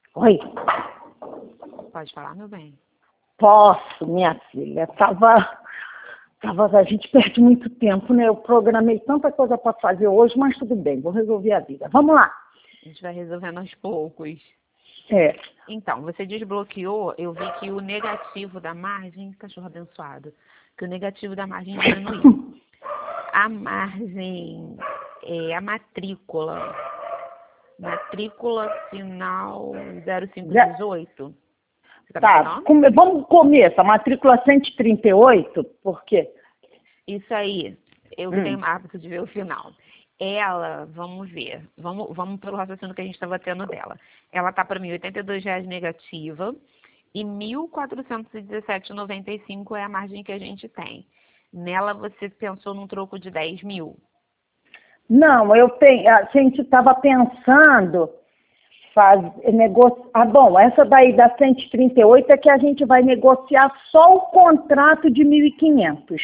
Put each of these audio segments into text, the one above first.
Oi, Pode falar, meu bem? posso, minha filha. A gente perde muito tempo, né? Eu programei tanta coisa para fazer hoje, mas tudo bem, vou resolver a vida. Vamos lá. A gente vai resolvendo aos poucos. É, Então, você desbloqueou, eu vi que o negativo da margem, cachorro abençoado, que o negativo da margem diminuiu. A margem, a matrícula final 0518. Você tá tá, pegando? vamos começar. Matrícula 138, por quê? Isso aí, eu que tenho hábito de ver o final. Ela, vamos ver, vamos pelo raciocínio que a gente estava tendo dela. Ela tá para R$ 1.082 negativa e R$ 1.417,95 é a margem que a gente tem. Nela você pensou num troco de 10 mil. Não, a gente estava pensando negociar. Bom, essa daí da 138 é que a gente vai negociar só o contrato de 1.500.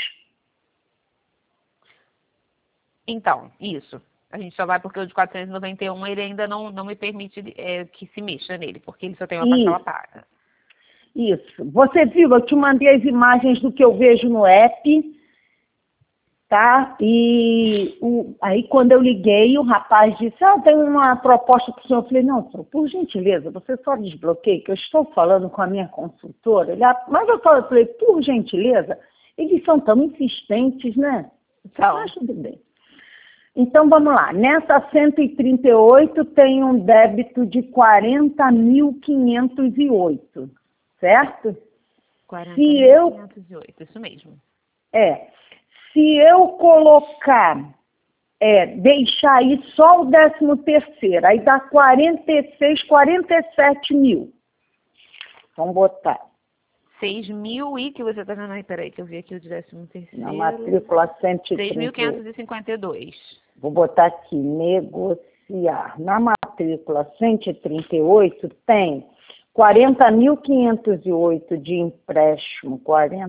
Então, isso. A gente só vai porque o de 491 ele ainda não me permite que se mexa nele, porque ele só tem uma parcela paga. Isso. Você viu, eu te mandei as imagens do que eu vejo no app, tá? E aí quando eu liguei, o rapaz disse, tem uma proposta para o senhor. Eu falei, não, senhor, por gentileza, você só desbloqueie, que eu estou falando com a minha consultora. Mas eu falei, por gentileza, eles são tão insistentes, né? Mas tudo bem. Então, vamos lá. Nessa 138 tem um débito de 40.508, certo? 40.508, isso mesmo. Se eu colocar, deixar aí só o 13º, aí dá 47 mil. Vamos botar. 6 mil e que você está vendo aí, peraí, que eu vi aqui o de 13º. Na matrícula 138. 6.552. Vou botar aqui, negociar. Na matrícula 138 tem 40.508 de empréstimo,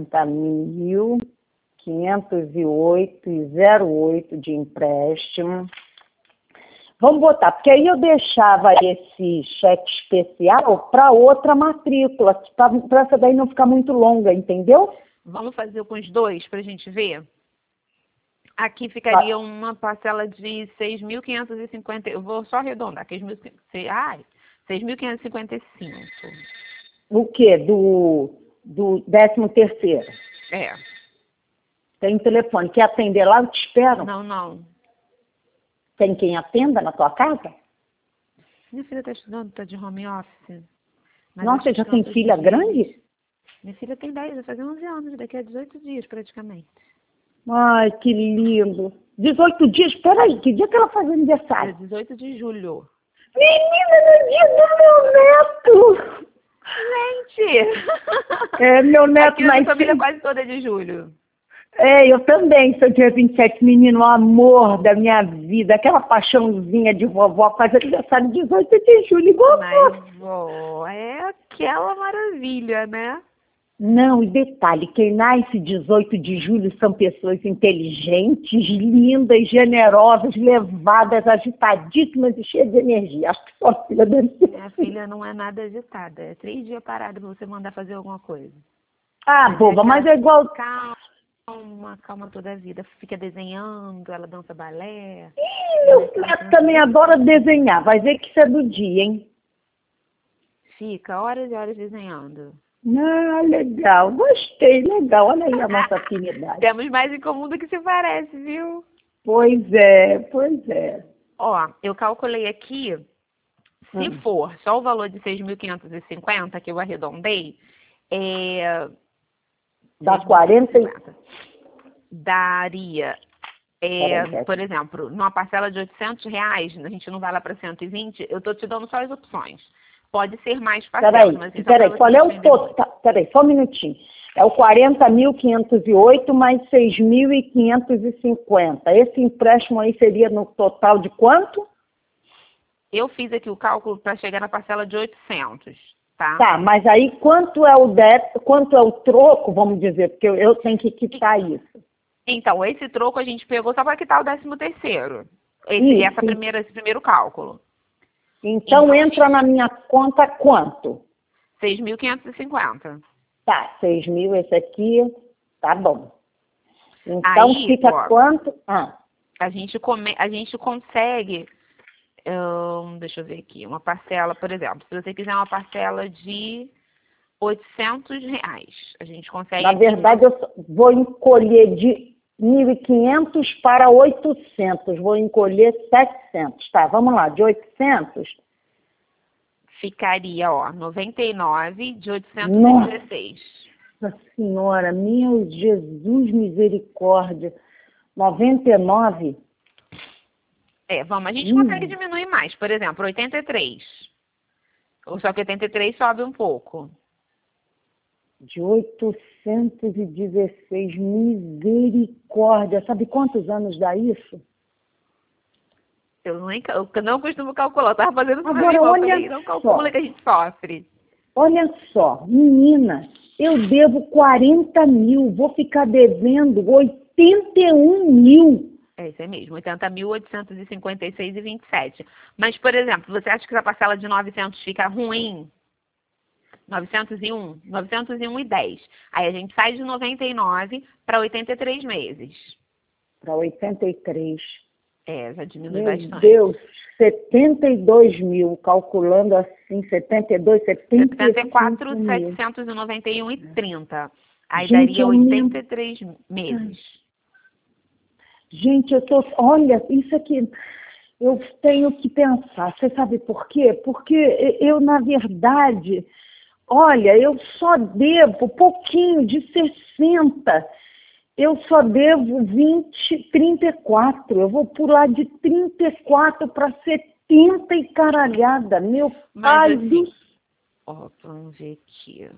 40.508,08 de empréstimo. Vamos botar, porque aí eu deixava esse cheque especial para outra matrícula, para essa daí não ficar muito longa, entendeu? Vamos fazer com os dois para a gente ver? Aqui ficaria uma parcela de 6.550, eu vou só arredondar, 6.555. O quê? Do 13º? É. Tem telefone, quer atender lá? Eu te espero. Não. Tem quem atenda na tua casa? Minha filha está estudando, está de home office. Nossa, já tem filha grande? Minha filha tem 10, vai fazer 11 anos, daqui a 18 dias praticamente. Ai, que lindo. 18 dias? Peraí, que dia que ela faz aniversário? 18 de julho. Menina, no dia do meu neto! Gente! Meu neto aqui na família quase toda é de julho. Eu também sou dia 27, menino, o amor da minha vida, aquela paixãozinha de vovó, faz aniversário 18 de julho, igual Mas, vó, é aquela maravilha, né? Não, e detalhe, quem nasce 18 de julho são pessoas inteligentes, lindas, generosas, levadas, agitadíssimas e cheias de energia. Acho que sua filha deve ser. Minha filha não é nada agitada, é 3 dias parada pra você mandar fazer alguma coisa. Boba, mas é igual... Calma toda a vida. Fica desenhando, ela dança balé. Meu neto também adora desenhar, vai ver que isso é do dia, hein? Fica horas e horas desenhando. Legal, gostei, legal. Olha aí a nossa afinidade. Temos mais em comum do que se parece, viu? Pois é. Ó, eu calculei aqui, se for só o valor de 6.550, que eu arredondei, dá 40. Daria, por exemplo, numa parcela de R$800, a gente não vai lá para 120, eu tô te dando só as opções. Pode ser mais parcelas, mas isso Peraí, qual é o total? Peraí, só um minutinho. É o 40.508 mais 6.550. Esse empréstimo aí seria no total de quanto? Eu fiz aqui o cálculo para chegar na parcela de 800, tá? Tá, mas aí quanto é o débito, quanto é o troco, vamos dizer, porque eu tenho que quitar isso. Então, esse troco a gente pegou só para quitar o 13º. Esse primeiro cálculo. Então entra na minha conta quanto? 6.550. Tá, 6 mil esse aqui, tá bom. Então Aí, fica ó, quanto? a gente consegue, deixa eu ver aqui, uma parcela, por exemplo, se você quiser uma parcela de R$ 800, a gente consegue... Na verdade, eu vou encolher de 1.500 para 800, vou encolher 700. Tá, vamos lá, de 800... Ficaria, ó, 99 de 816. Nossa Senhora, meu Jesus, misericórdia. 99? A gente consegue diminuir mais. Por exemplo, 83. Só que 83 sobe um pouco. De 816, misericórdia. Sabe quantos anos dá isso? Eu não costumo calcular. Eu estava fazendo isso Agora, olha não só. calcula que a gente sofre. Olha só, menina, eu devo 40 mil, vou ficar devendo 81 mil. É isso aí mesmo, 80.856,27. Mas, por exemplo, você acha que essa parcela de 900 fica ruim? 901,10. Aí a gente sai de 99 para 83 meses. Para 83. Já diminui Meu bastante. Deus, 72 mil, calculando assim, 72, 74 mil. 74.791,30. Aí Gente, daria 83 meses. Gente, olha, isso aqui, eu tenho que pensar. Você sabe por quê? Porque eu, na verdade, olha, eu só devo pouquinho de 60. Eu só devo 34. Eu vou pular de 34 para 70 e caralhada. Meu pai do... Vamos ver aqui.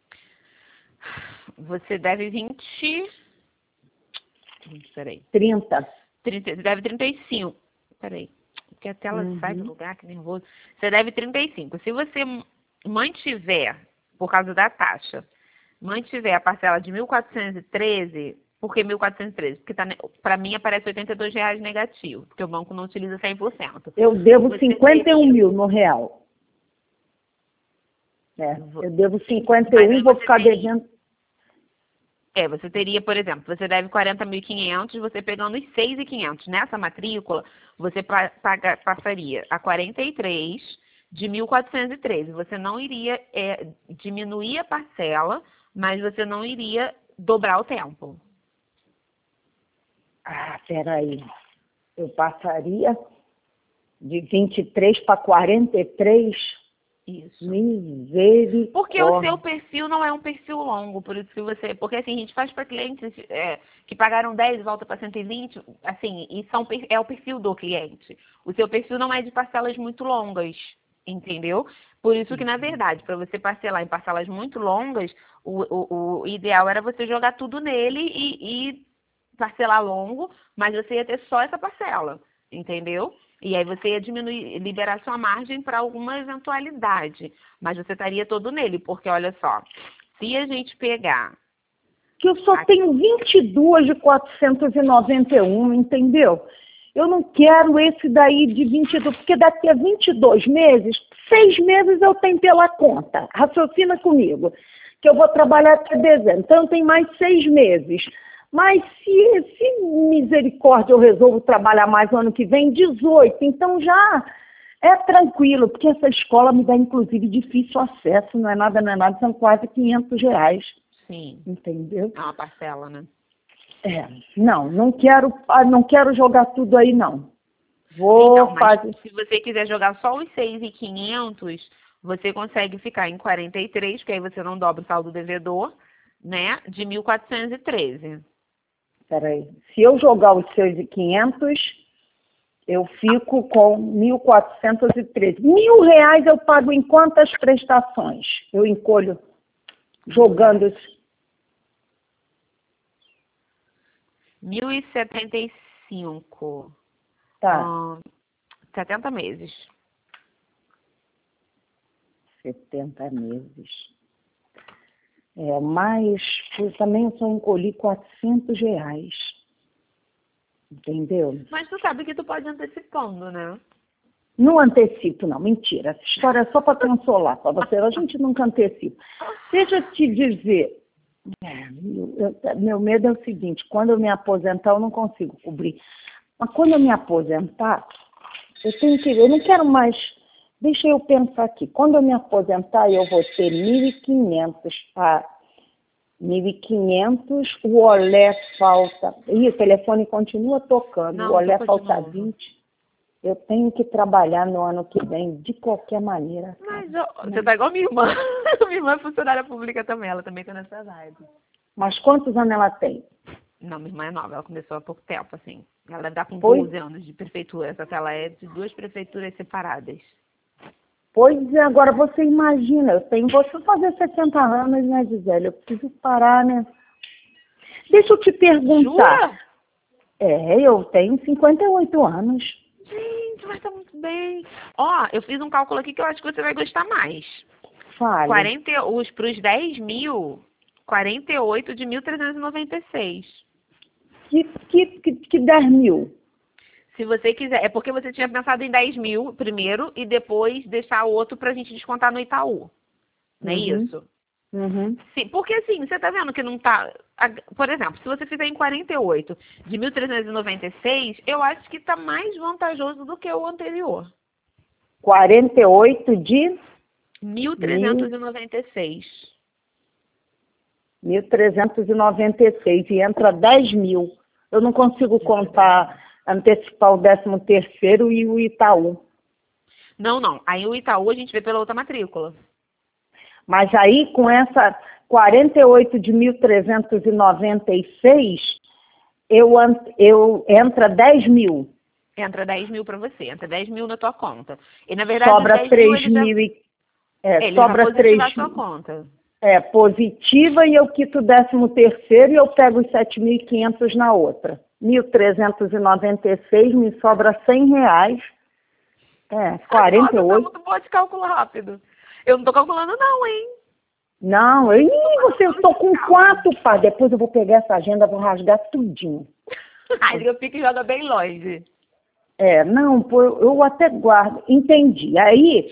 Você deve 20... Peraí. 30. Você deve 35. Peraí. Porque a tela sai do lugar, que nervoso. Você deve 35. Se você mantiver, por causa da taxa, mantiver a parcela de 1.413... Por que 1.413? Porque para mim aparece R$ 82 negativo, porque o banco não utiliza 100%. Eu devo 51 mil no real. Eu devo 51 e vou ficar devendo... Você teria, por exemplo, você deve 40.500, você pegando os 6.500 nessa matrícula, você passaria a 43 de 1.413. Você não iria diminuir a parcela, mas você não iria dobrar o tempo. Peraí. Eu passaria de 23 para 43? Isso. Misericórdia. Porque o seu perfil não é um perfil longo, por isso que você... Porque assim, a gente faz para clientes que pagaram 10 e volta para 120, assim, e é o perfil do cliente. O seu perfil não é de parcelas muito longas, entendeu? Por isso que, na verdade, para você parcelar em parcelas muito longas, o ideal era você jogar tudo nele e parcelar longo, mas você ia ter só essa parcela, entendeu? E aí você ia diminuir, liberar sua margem para alguma eventualidade, mas você estaria todo nele, porque olha só, se a gente pegar... Que eu só tenho 22 de 491, entendeu? Eu não quero esse daí de 22, porque daqui a 22 meses, 6 meses eu tenho pela conta. Raciocina comigo, que eu vou trabalhar até dezembro, então tem mais 6 meses. Mas se misericórdia eu resolvo trabalhar mais no ano que vem, 18. Então já é tranquilo, porque essa escola me dá inclusive difícil acesso, não é nada, são quase R$ 500. Sim. Entendeu? É uma parcela, né? Não quero jogar tudo aí, não. Vou fazer... Se você quiser jogar só os 6.500, você consegue ficar em 43, que aí você não dobra o saldo devedor, né? De 1.413. Peraí, se eu jogar os 6.500, eu fico com 1.413. R$ 1.000 eu pago em quantas prestações? Eu encolho jogando... 1.075. Tá. 70 meses. 70 meses. Mas também eu só encolhi R$ 400. Entendeu? Mas tu sabe que tu pode ir antecipando, né? Não antecipo, não. Mentira. Essa história é só para consolar para você. A gente nunca antecipa. Deixa eu te dizer. Meu medo é o seguinte. Quando eu me aposentar, eu não consigo cobrir. Mas quando eu me aposentar, eu não quero mais. Deixa eu pensar aqui. Quando eu me aposentar, eu vou ter 1.500 para 1.500. O olé falta. Ih, o telefone continua tocando. Não, O olé tocou de falta novo. 20. Eu tenho que trabalhar no ano que vem, de qualquer maneira. Mas você tá igual minha irmã. Minha irmã é funcionária pública também, ela também tá nessa vibe. Mas quantos anos ela tem? Não, minha irmã é nova, ela começou há pouco tempo, assim. Ela deve estar com Pois, 12 anos de prefeitura, só que ela é de 2 prefeituras separadas. pois é, agora você imagina, vou fazer 60 anos, né, Gisele? Eu preciso parar, né? Deixa eu te perguntar. Jura? Eu tenho 58 anos. Gente, mas tá muito bem. Ó, eu fiz um cálculo aqui que eu acho que você vai gostar mais. Fale. 40, pros 10 mil, 48 de 1.396. Que 10 mil? Se você quiser, é porque você tinha pensado em 10 mil primeiro e depois deixar o outro pra gente descontar no Itaú. Não é Uhum, isso? uhum. Sim, porque assim, você tá vendo que não tá. Por exemplo, se você fizer em 48 de 1.396, eu acho que tá mais vantajoso do que o anterior. 48 de 1.396. 1.396 e entra 10 mil. Eu não consigo contar, antecipar o 13º e o Itaú. Não, não. Aí o Itaú a gente vê pela outra matrícula. Mas aí, com essa 48 de 1.396, entra 10 mil. Entra 10 mil pra você, entra 10 mil na tua conta. E na verdade, os Sobra 10 mil 3 mil ele vai sobra 3 positivar a sua conta. positiva e eu quito o 13º e eu pego os 7.500 na outra. 1.396 me sobra R$ 100. Nossa, tá 48. muito boa de cálculo rápido. Eu não tô calculando não, hein? Não, eu tô com 4, pá. Depois eu vou pegar essa agenda, vou rasgar tudinho. Aí eu fico e joga bem longe. Não, pô, eu até guardo. Entendi. Aí,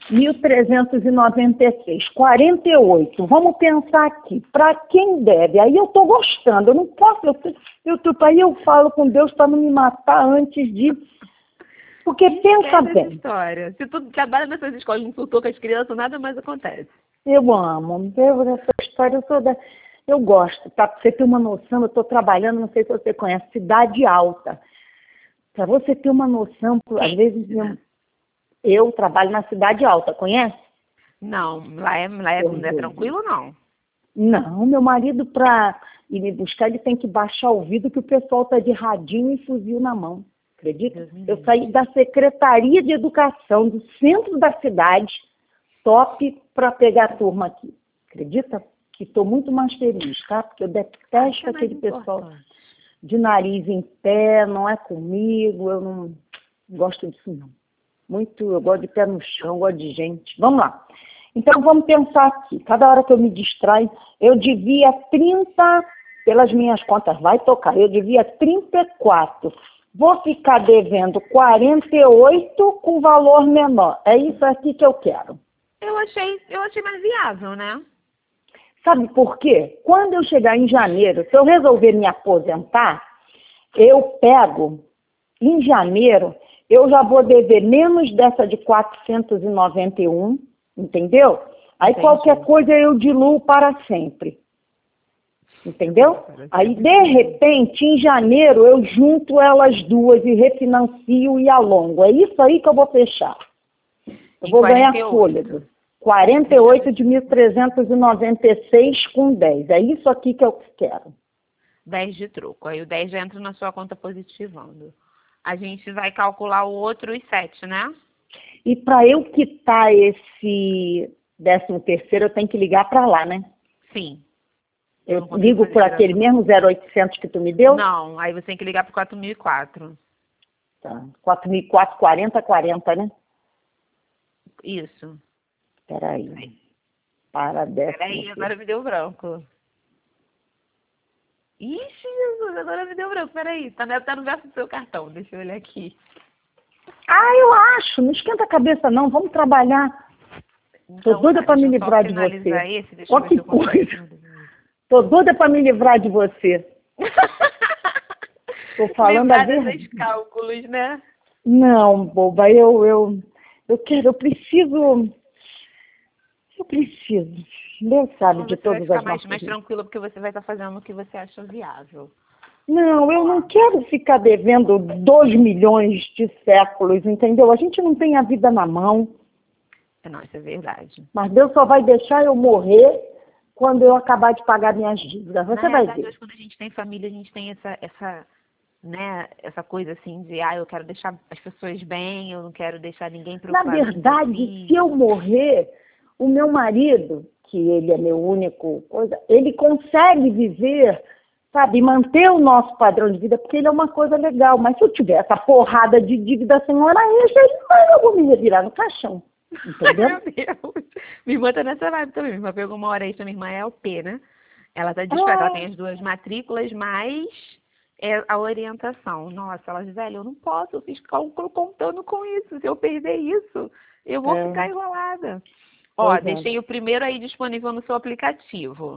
1.396, 48. Vamos pensar aqui. Para quem deve? Aí eu tô gostando. Eu não posso. Aí eu falo com Deus para não me matar antes de. Porque pensa bem. História. Se tu trabalha nessas escolas, não tutor com as crianças, nada mais acontece. Eu amo. Essa história eu gosto, tá? Pra você ter uma noção, eu estou trabalhando, não sei se você conhece, Cidade Alta. Para você ter uma noção, às vezes eu trabalho na Cidade Alta, conhece? Não, lá é tranquilo, não. Não, meu marido, para ir me buscar, ele tem que baixar o vidro que o pessoal tá de radinho e fuzil na mão. Acredita? Eu saí da Secretaria de Educação, do centro da cidade, top para pegar a turma aqui. Acredita? Que estou muito mais feliz, tá? Porque eu detesto aquele pessoal de nariz em pé, não é comigo, eu não gosto disso não. Eu gosto de pé no chão, gosto de gente. Vamos lá. Então vamos pensar aqui. Cada hora que eu me distraio, eu devia 30, pelas minhas contas, vai tocar, eu devia 34. Vou ficar devendo 48 com valor menor. É isso aqui que eu quero. Eu achei mais viável, né? Sabe por quê? Quando eu chegar em janeiro, se eu resolver me aposentar, eu pego, em janeiro, eu já vou dever menos dessa de 491, entendeu? Aí Entendi. Qualquer coisa eu diluo para sempre. Entendeu? Aí, de repente, em janeiro, eu junto elas duas e refinancio e alongo. É isso aí que eu vou fechar. Eu vou ganhar fôlego. 48 de 1.396 com 10. É isso aqui que eu quero. 10 de troco. Aí o 10 já entra na sua conta positivando. A gente vai calcular o outro e 7, né? E para eu quitar esse 13º, eu tenho que ligar para lá, né? Sim. Eu ligo por aquele mesmo 0800 que tu me deu? Não, aí você tem que ligar para 4.004. Tá. 4.004, 40, né? Isso. Peraí. Para 10. Peraí, agora me deu branco. Ixi, Jesus, agora me deu branco. Peraí, tá no verso do seu cartão. Deixa eu olhar aqui. Ah, eu acho. Não esquenta a cabeça, não. Vamos trabalhar. Tô Então, doida para me deixa eu só livrar de finalizar você. esse, deixa eu Ó ver que se eu consigo coisa. finalizar esse. Tô doida para me livrar de você. Tô falando a Livrar verdade. desses cálculos, né? Não, boba, eu quero, eu preciso. Deus sabe Então de você vai todas ficar as mais, nossas mais vidas. tranquila porque você vai estar fazendo o que você acha viável. Não, eu não quero ficar devendo 2 milhões de séculos, entendeu? A gente não tem a vida na mão, Não, isso é verdade. mas Deus só vai deixar eu morrer quando eu acabar de pagar minhas dívidas. Na Você vai realidade, ver. hoje, quando a gente tem família, a gente tem né, essa coisa assim de, eu quero deixar as pessoas bem, eu não quero deixar ninguém Na preocupado com o meu verdade, se eu filho. morrer, o meu marido, que ele é meu único coisa, ele consegue viver, sabe, manter o nosso padrão de vida, porque ele é uma coisa legal. Mas se eu tiver essa porrada de dívida sem hora extra, eu vou me revirar no caixão. Ai, Entendeu? meu Deus. Minha irmã tá nessa vibe também. Minha irmã pegou uma hora extra, minha irmã é LP, né? Ela tá desesperada, ela tem Ah, as 2 matrículas, mais a orientação. Nossa, ela diz, velho, eu não posso, eu fiz cálculo contando com isso. Se eu perder isso, eu vou é, ficar enrolada. Ó, pois é. deixei o primeiro aí disponível no seu aplicativo.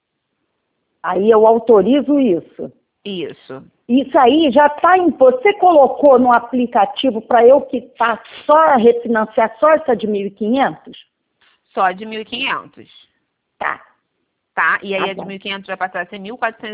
Aí eu autorizo isso. Isso. Isso aí já está em. Você colocou no aplicativo para eu quitar só refinanciar só essa de 1.500? Só de 1.500. Tá, Tá? E tá aí a de bom. 1.500 vai passar a ser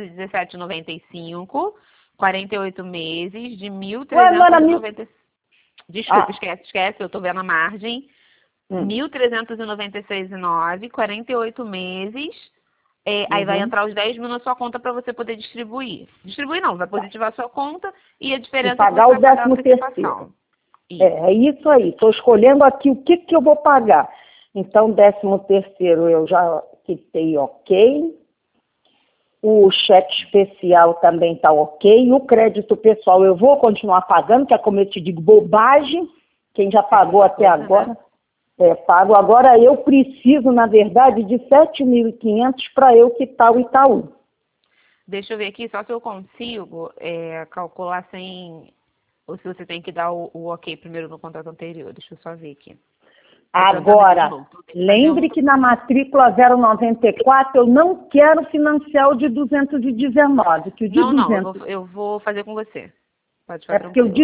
1.417,95, 48 meses, de Ué, não era mil. 1.390. Desculpa, Ah, esquece, eu tô vendo a margem. hum, 1.396,9, 48 meses. Aí vai uhum. entrar os 10 mil na sua conta para você poder distribuir. Distribuir não, vai positivar a sua conta e a E diferença é que pagar você o vai pagar a 13º. antecipação. Isso. É isso aí. Estou escolhendo aqui o que eu vou pagar. Então, 13º eu já quitei ok. O cheque especial também está ok. O crédito pessoal eu vou continuar pagando, que é como eu te digo, bobagem. Quem já pagou Aquela até coisa, né? agora, pago. Agora eu preciso, na verdade, de 7.500 para eu quitar o Itaú. Deixa eu ver aqui só se eu consigo calcular sem. Ou se você tem que dar o ok primeiro no contrato anterior. Deixa eu só ver aqui. Tô tentando aqui de Agora, novo. Tô lembre fazendo. que na matrícula 094 eu não quero financiar o de 219, que o de Não, 200 eu vou fazer com você. Pode ficar é porque o de tranquilo.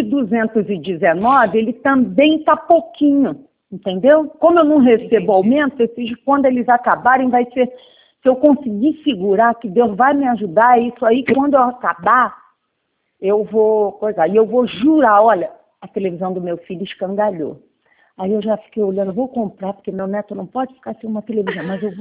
219 ele também está pouquinho, entendeu? Como eu não recebo Entendi. aumento, esses, quando eles acabarem vai ser, se eu conseguir segurar, que Deus vai me ajudar, isso aí, quando eu acabar, eu vou coisar. E eu vou jurar, olha, a televisão do meu filho escangalhou. Aí eu já fiquei olhando, vou comprar, porque meu neto não pode ficar sem uma televisão, mas eu vou.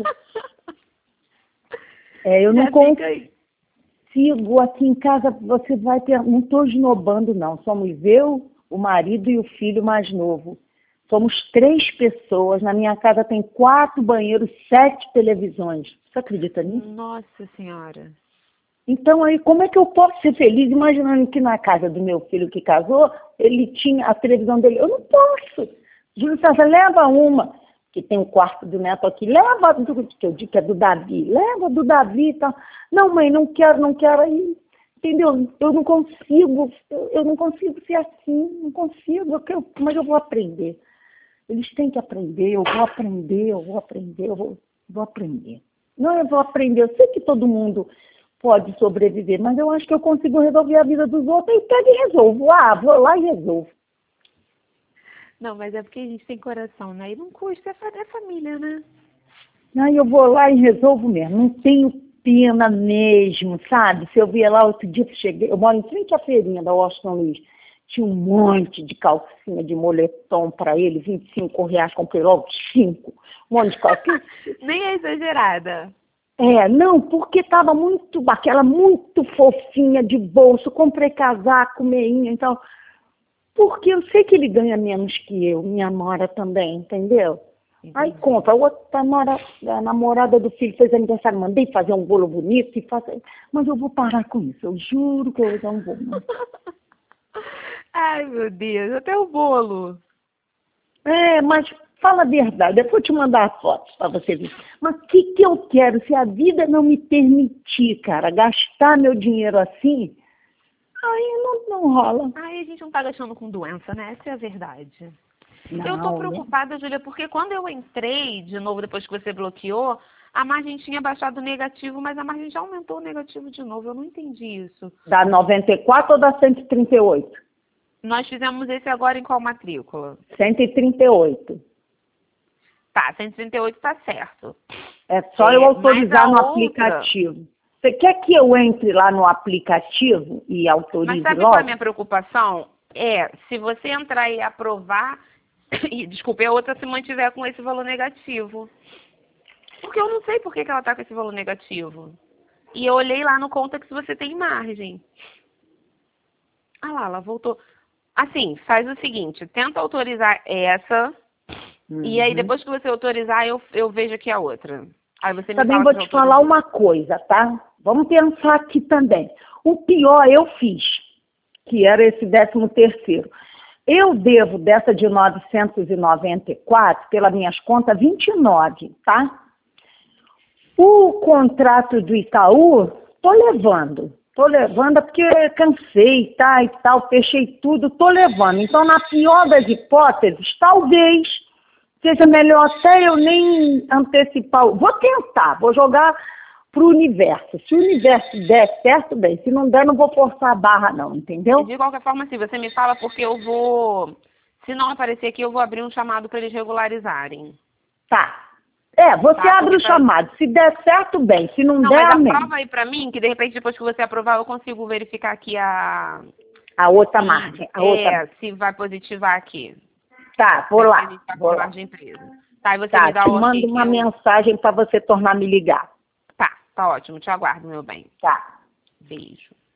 Eu não Já fica aí. consigo, aqui em casa, você vai ter. Não estou esnobando, não. Somos eu, o marido e o filho mais novo. Somos 3 pessoas. Na minha casa tem 4 banheiros, 7 televisões. Você acredita nisso? Nossa Senhora. Então, aí, como é que eu posso ser feliz imaginando que na casa do meu filho que casou, ele tinha a televisão dele? Eu não posso. Júlio César, leva uma, que tem o quarto do neto aqui, leva do que eu digo que é do Davi, leva do Davi e tal. Não, mãe, não quero aí. Entendeu? Eu não consigo ser assim, não consigo, mas eu vou aprender. Eles têm que aprender, eu vou aprender. Não, eu vou aprender. Eu sei que todo mundo pode sobreviver, mas eu acho que eu consigo resolver a vida dos outros. Eu pego e resolvo. Vou lá e resolvo. Não, mas é porque a gente tem coração, né? E não custa, é família, né? Aí eu vou lá e resolvo mesmo. Não tenho pena mesmo, sabe? Se eu vier lá outro dia, eu moro em frente à feirinha da Washington Luiz. Tinha um monte de calcinha de moletom para ele, R$ 25, comprei logo 5. Um monte de calcinha. Nem é exagerada. Não, porque estava aquela muito fofinha de bolso, comprei casaco, meinha, então, porque eu sei que ele ganha menos que eu, minha nora também, entendeu? Aí Entendi. compra, a namorada do filho fez aniversário, mandei fazer um bolo bonito, mas eu vou parar com isso, eu juro que eu não vou mais. Ai, meu Deus, até o bolo. Mas fala a verdade, depois eu te mandar fotos para você ver. Mas o que eu quero? Se a vida não me permitir, cara, gastar meu dinheiro assim, Aí não rola. Aí a gente não tá gastando com doença, né? Essa é a verdade. Não, Eu tô né? preocupada, Júlia, porque quando eu entrei de novo, depois que você bloqueou, a margem tinha baixado o negativo, mas a margem já aumentou o negativo de novo. Eu não entendi isso. Da 94 ou da 138? Nós fizemos esse agora em qual matrícula? 138. Tá, 138 tá certo. É só eu autorizar mas a no outra- aplicativo. Você quer que eu entre lá no aplicativo e Mas autorize sabe qual é a logo? minha preocupação? É, se você entrar e aprovar, e, desculpe, a outra se mantiver com esse valor negativo. Porque eu não sei por que ela tá com esse valor negativo. E eu olhei lá no Contax se você tem margem. Ah lá, ela voltou. Assim, faz o seguinte, tenta autorizar essa, e aí depois que você autorizar, eu vejo aqui a outra. Aí você me Também fala vou se te autorizou. falar uma coisa, tá? Vamos pensar aqui também. O pior eu fiz, que era esse 13º. Eu devo dessa de 994, pelas minhas contas, 29, tá? O contrato do Itaú, tô levando porque cansei, tá, e tal, fechei tudo, tô levando. Então, na pior das hipóteses, talvez seja melhor até eu nem antecipar. Vou tentar, vou jogar pro universo. Se o universo der certo, bem. Se não der, não vou forçar a barra, não, entendeu? De qualquer forma, assim, você me fala porque eu vou... Se não aparecer aqui, eu vou abrir um chamado para eles regularizarem. Tá. Você Tá, abre o porque tá- chamado. Se der certo, bem. Se não Não, der, mas amém. aprova aí pra mim, que de repente depois que você aprovar eu consigo verificar aqui A outra se- margem. A outra. se vai positivar aqui. Tá, vou Se lá. ele tá Vou com lá. margem presa. Tá, e você Tá, me dá te o ok mando uma que eu... mensagem para você tornar a me ligar. Tá ótimo, te aguardo, meu bem. Tá. Beijo.